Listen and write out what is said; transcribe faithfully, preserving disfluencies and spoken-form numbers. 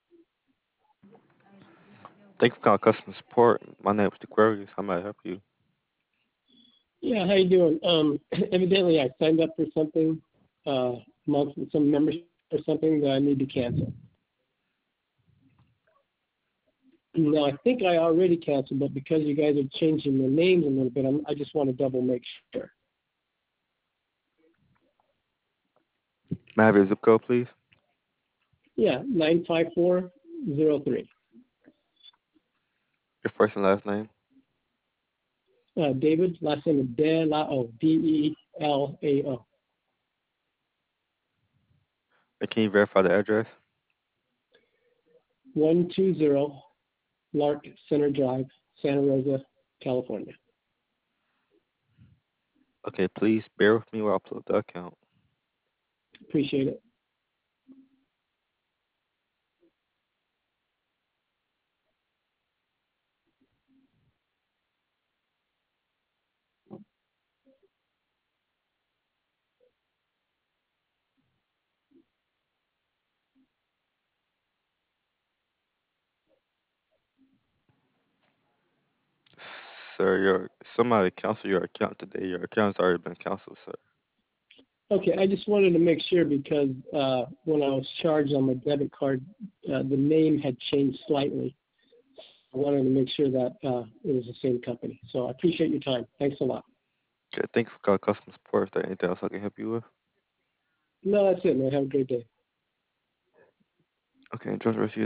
Thank you for calling customer support. My name is Aquarius. How may I help you? Yeah, how you doing? Um, evidently, I signed up for something, uh, month, some membership or something that I need to cancel. Now, I think I already canceled, but because you guys are changing the names a little bit, I'm, I just want to double make sure. May I have your zip code, please? Yeah, nine five four zero three. Your first and last name? Uh, David, last name is De La O, D E L A O. And can you verify the address? one two zero Lark Center Drive, Santa Rosa, California. Okay, please bear with me while I pull up the account. Appreciate it. Sir, your somebody canceled your account today. Your account's already been canceled, sir. Okay, I just wanted to make sure because uh, when I was charged on my debit card, uh, the name had changed slightly. I wanted to make sure that uh, it was the same company. So I appreciate your time. Thanks a lot. Okay, thank you for calling customer support. Is there anything else I can help you with? No, that's it, man. Have a great day. Okay, enjoy the rest of your